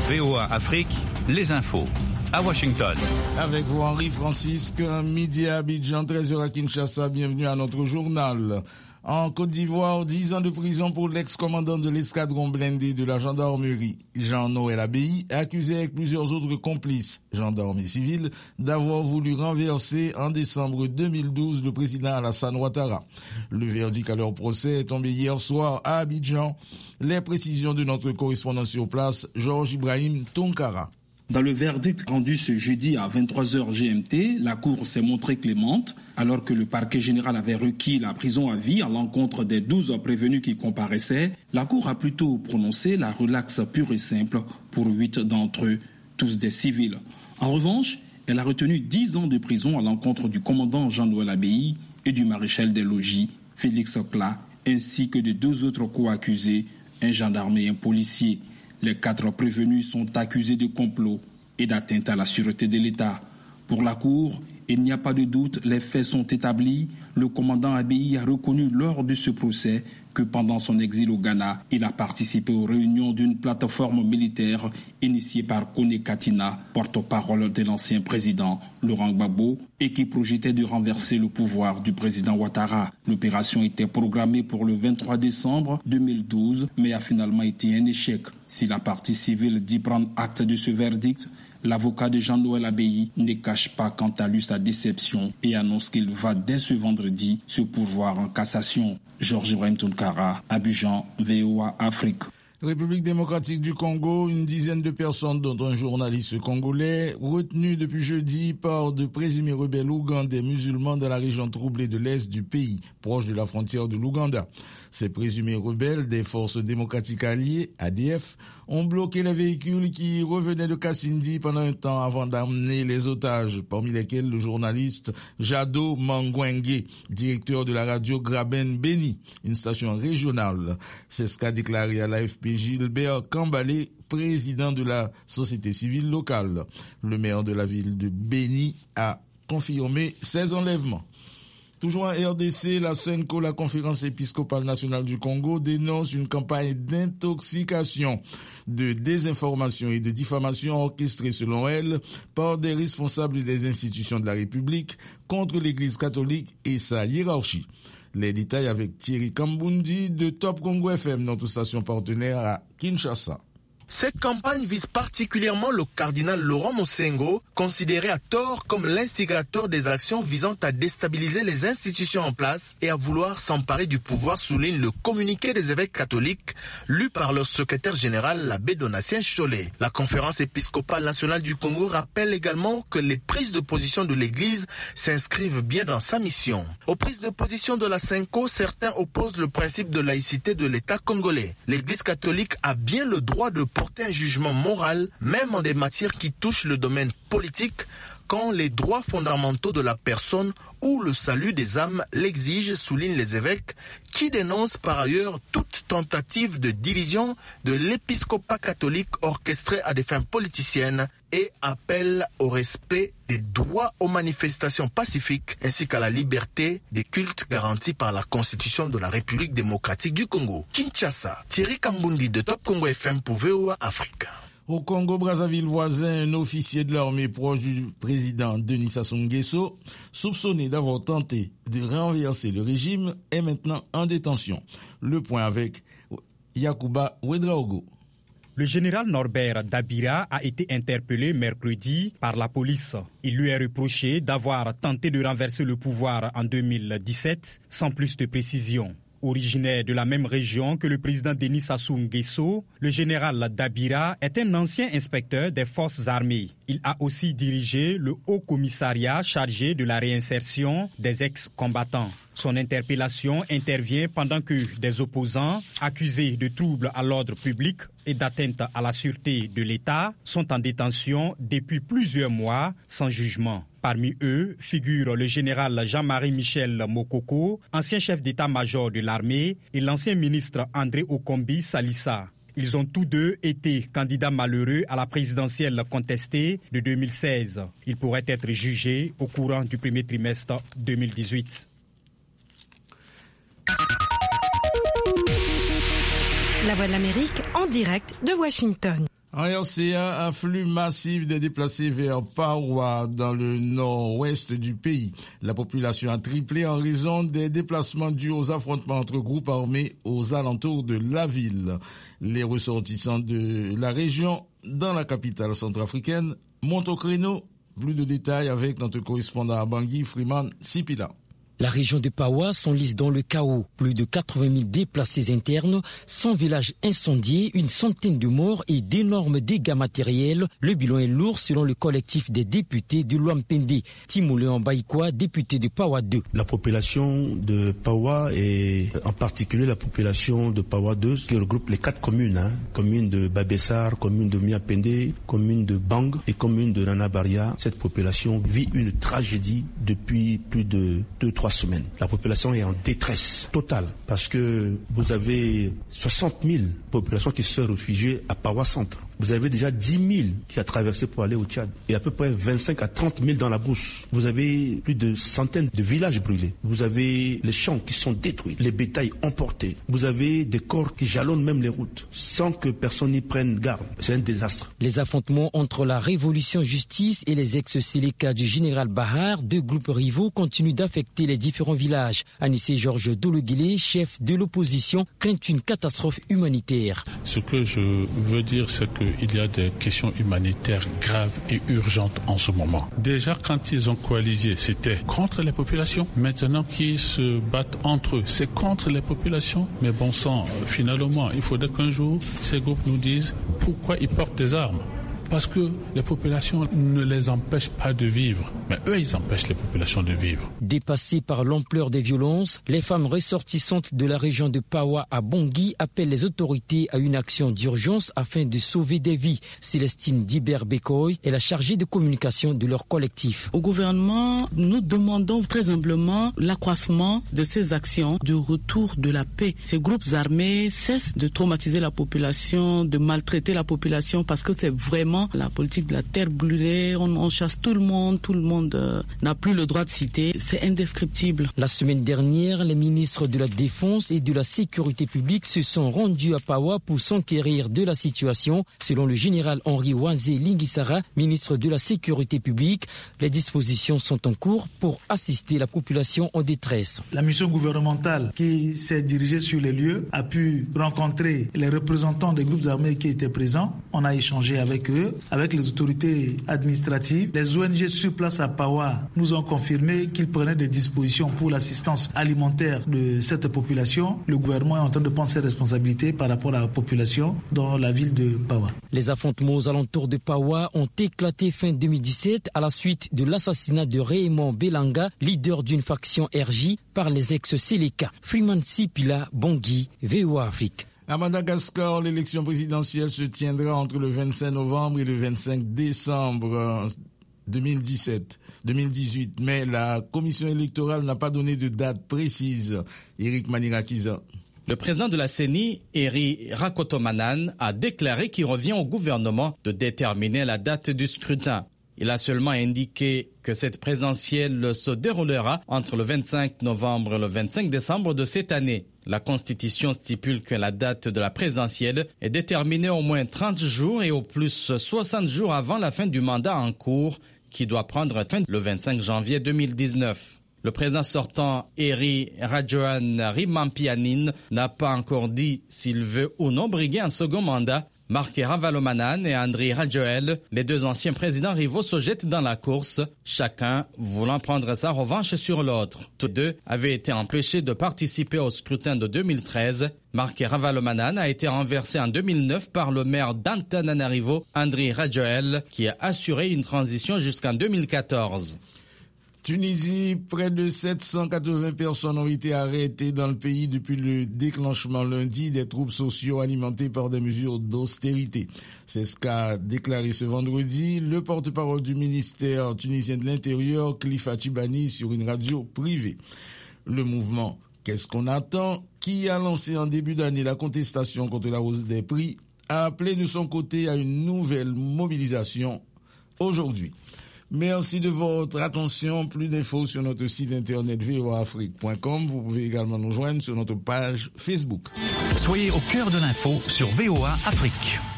VOA Afrique, les infos. À Washington. Avec vous, Henri Francisque, midi à Abidjan, 13h à Kinshasa. Bienvenue à notre journal. En Côte d'Ivoire, 10 ans de prison pour l'ex-commandant de l'escadron blindé de la gendarmerie, Jean-Noël Abéhi, accusé avec plusieurs autres complices, gendarmes et civils, d'avoir voulu renverser en décembre 2012 le président Alassane Ouattara. Le verdict à leur procès est tombé hier soir à Abidjan. Les précisions de notre correspondant sur place, Georges Ibrahim Tonkara. Dans le verdict rendu ce jeudi à 23h GMT, la Cour s'est montrée clémente, alors que le parquet général avait requis la prison à vie à l'encontre des 12 prévenus qui comparaissaient. La Cour a plutôt prononcé la relaxe pure et simple pour 8 d'entre eux, tous des civils. En revanche, elle a retenu 10 ans de prison à l'encontre du commandant Jean-Noël Abéhi et du maréchal des logis, Félix Cla, ainsi que de 2 autres co-accusés, un gendarme et un policier. Les 4 prévenus sont accusés de complot et d'atteinte à la sûreté de l'État. Pour la Cour, il n'y a pas de doute, les faits sont établis. Le commandant Abéhi a reconnu lors de ce procès que pendant son exil au Ghana, il a participé aux réunions d'une plateforme militaire initiée par Kone Katina, porte-parole de l'ancien président Laurent Gbagbo, et qui projetait de renverser le pouvoir du président Ouattara. L'opération était programmée pour le 23 décembre 2012, mais a finalement été un échec. Si la partie civile dit prendre acte de ce verdict, l'avocat de Jean-Noël Abéhi ne cache pas quant à lui sa déception et annonce qu'il va dès ce vendredi se pourvoir en cassation. Georges Ibrahim Tonkara, Abidjan, VOA Afrique. République démocratique du Congo, une dizaine de personnes, dont un journaliste congolais, retenu depuis jeudi par de présumés rebelles ougandais musulmans dans la région troublée de l'Est du pays, proche de la frontière de l'Ouganda. Ces présumés rebelles des forces démocratiques alliées, ADF, ont bloqué les véhicules qui revenaient de Kassindi pendant un temps avant d'amener les otages, parmi lesquels le journaliste Jado Mangwenge, directeur de la radio Graben Beni, une station régionale. C'est ce qu'a déclaré à l'AFP Gilbert Kambalé, président de la société civile locale. Le maire de la ville de Beni a confirmé ces enlèvements. Toujours en RDC, la CENCO, la Conférence épiscopale nationale du Congo, dénonce une campagne d'intoxication, de désinformation et de diffamation orchestrée, selon elle, par des responsables des institutions de la République contre l'Église catholique et sa hiérarchie. Les détails avec Thierry Kambundi de Top Congo FM, notre station partenaire à Kinshasa. Cette campagne vise particulièrement le cardinal Laurent Mosengo, considéré à tort comme l'instigateur des actions visant à déstabiliser les institutions en place et à vouloir s'emparer du pouvoir, souligne le communiqué des évêques catholiques lu par leur secrétaire général, l'abbé Donatien Cholet. La Conférence épiscopale nationale du Congo rappelle également que les prises de position de l'Église s'inscrivent bien dans sa mission. Aux prises de position de la CENCO, certains opposent le principe de laïcité de l'État congolais. L'Église catholique a bien le droit de porter un jugement moral, même en des matières qui touchent le domaine politique, quand les droits fondamentaux de la personne ou le salut des âmes l'exigent, soulignent les évêques, qui dénoncent par ailleurs toute tentative de division de l'épiscopat catholique orchestrée à des fins politiciennes et appellent au respect des droits aux manifestations pacifiques ainsi qu'à la liberté des cultes garantis par la Constitution de la République démocratique du Congo. Kinshasa, Thierry Kambundi de Top Congo FM pour VOA Afrique. Au Congo-Brazzaville voisin, un officier de l'armée proche du président Denis Sassou Nguesso, soupçonné d'avoir tenté de renverser le régime, est maintenant en détention. Le point avec Yacouba Ouedraogo. Le général Norbert Dabira a été interpellé mercredi par la police. Il lui est reproché d'avoir tenté de renverser le pouvoir en 2017, sans plus de précision. Originaire de la même région que le président Denis Sassou Nguesso, le général Dabira est un ancien inspecteur des forces armées. Il a aussi dirigé le Haut Commissariat chargé de la réinsertion des ex-combattants. Son interpellation intervient pendant que des opposants, accusés de troubles à l'ordre public et d'atteinte à la sûreté de l'État, sont en détention depuis plusieurs mois sans jugement. Parmi eux figurent le général Jean-Marie Michel Mokoko, ancien chef d'état-major de l'armée, et l'ancien ministre André Okombi Salissa. Ils ont tous deux été candidats malheureux à la présidentielle contestée de 2016. Ils pourraient être jugés au courant du premier trimestre 2018. La Voix de l'Amérique en direct de Washington. En RCA, un flux massif de déplacés vers Paoua, dans le nord-ouest du pays. La population a triplé en raison des déplacements dus aux affrontements entre groupes armés aux alentours de la ville. Les ressortissants de la région dans la capitale centrafricaine montent au créneau. Plus de détails avec notre correspondant à Bangui, Freeman Sipila. La région de Paoua s'enlise dans le chaos. Plus de 80 000 déplacés internes, 100 villages incendiés, une centaine de morts et d'énormes dégâts matériels. Le bilan est lourd selon le collectif des députés de Luampende. Timoléon Baïkoua, député de Paoua 2. La population de Paoua et en particulier la population de Paoua 2 qui regroupe les 4 communes, commune de Babessar, commune de Miapende, commune de Bang et commune de Nanabaria. Cette population vit une tragédie depuis plus de 2-3 semaines. La population est en détresse totale parce que vous avez 60 000 populations qui se réfugiées à Paoua Centre. Vous avez déjà 10 000 qui a traversé pour aller au Tchad et à peu près 25 à 30 000 dans la brousse. Vous avez plus de centaines de villages brûlés. Vous avez les champs qui sont détruits, les bétails emportés. Vous avez des corps qui jalonnent même les routes sans que personne n'y prenne garde. C'est un désastre. Les affrontements entre la Révolution Justice et les ex-Séléka du général Bahar, 2 groupes rivaux, continuent d'affecter les différents villages. Anissé Georges Dologuélé, chef de l'opposition, craint une catastrophe humanitaire. Ce que je veux dire, c'est qu'il y a des questions humanitaires graves et urgentes en ce moment. Déjà, quand ils ont coalisé, c'était contre les populations. Maintenant qu'ils se battent entre eux, c'est contre les populations. Mais bon sang, finalement, il faudrait qu'un jour, ces groupes nous disent pourquoi ils portent des armes. Parce que les populations ne les empêchent pas de vivre. Mais eux, ils empêchent les populations de vivre. Dépassées par l'ampleur des violences, les femmes ressortissantes de la région de Paoua à Bangui appellent les autorités à une action d'urgence afin de sauver des vies. Célestine Diber-Bekoy est la chargée de communication de leur collectif. Au gouvernement, nous demandons très humblement l'accroissement de ces actions de retour de la paix. Ces groupes armés cessent de traumatiser la population, de maltraiter la population parce que c'est vraiment la politique de la terre brûlée, on chasse tout le monde n'a plus le droit de citer, c'est indescriptible. La semaine dernière, les ministres de la Défense et de la Sécurité publique se sont rendus à Paoua pour s'enquérir de la situation. Selon le général Henri Wanzé Lingisara, ministre de la Sécurité publique, les dispositions sont en cours pour assister la population en détresse. La mission gouvernementale qui s'est dirigée sur les lieux a pu rencontrer les représentants des groupes armés qui étaient présents. On a échangé avec eux, avec les autorités administratives. Les ONG sur place à Paoua nous ont confirmé qu'ils prenaient des dispositions pour l'assistance alimentaire de cette population. Le gouvernement est en train de prendre ses responsabilités par rapport à la population dans la ville de Paoua. Les affrontements aux alentours de Paoua ont éclaté fin 2017 à la suite de l'assassinat de Raymond Belanga, leader d'une faction RJ, par les ex-Séléka. Freeman Sipila, Bangui, VOA Afrique. À Madagascar, l'élection présidentielle se tiendra entre le 25 novembre et le 25 décembre 2018. Mais la commission électorale n'a pas donné de date précise. Eric Manirakiza. Le président de la CENI, Eri Rakotomanan, a déclaré qu'il revient au gouvernement de déterminer la date du scrutin. Il a seulement indiqué que cette présidentielle se déroulera entre le 25 novembre et le 25 décembre de cette année. La Constitution stipule que la date de la présidentielle est déterminée au moins 30 jours et au plus 60 jours avant la fin du mandat en cours, qui doit prendre fin le 25 janvier 2019. Le président sortant, Eri Rajoelinarimampianina, n'a pas encore dit s'il veut ou non briguer un second mandat. Marc Ravalomanan et Andry Rajoel, les 2 anciens présidents rivaux, se jettent dans la course, chacun voulant prendre sa revanche sur l'autre. Tous 2 avaient été empêchés de participer au scrutin de 2013. Marc Ravalomanan a été renversé en 2009 par le maire d'Antananarivo, Andry Rajoel, qui a assuré une transition jusqu'en 2014. Tunisie, près de 780 personnes ont été arrêtées dans le pays depuis le déclenchement lundi des troubles sociaux alimentés par des mesures d'austérité. C'est ce qu'a déclaré ce vendredi le porte-parole du ministère tunisien de l'Intérieur, Khalifa Tchibani, sur une radio privée. Le mouvement Qu'est-ce qu'on attend, qui a lancé en début d'année la contestation contre la hausse des prix, a appelé de son côté à une nouvelle mobilisation aujourd'hui. Merci de votre attention. Plus d'infos sur notre site internet voaafrique.com. Vous pouvez également nous joindre sur notre page Facebook. Soyez au cœur de l'info sur VOA Afrique.